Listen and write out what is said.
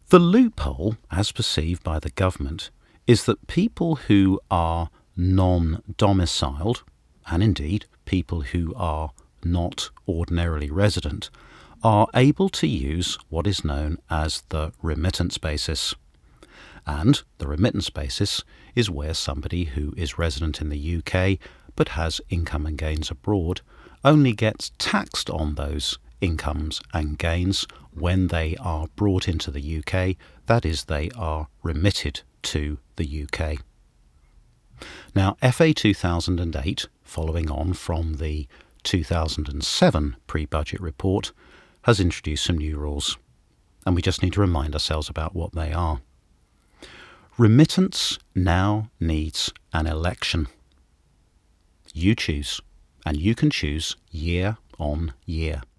The loophole, as perceived by the government, is that people who are non-domiciled, and indeed people who are not ordinarily resident, are able to use what is known as the remittance basis. And the remittance basis is where somebody who is resident in the UK but has income and gains abroad only gets taxed on those incomes and gains when they are brought into the UK, that is, they are remitted to the UK. Now, FA 2008, following on from the 2007 pre-budget report, has introduced some new rules, and we just need to remind ourselves about what they are. Remittance now needs an election. You choose, and you can choose year on year.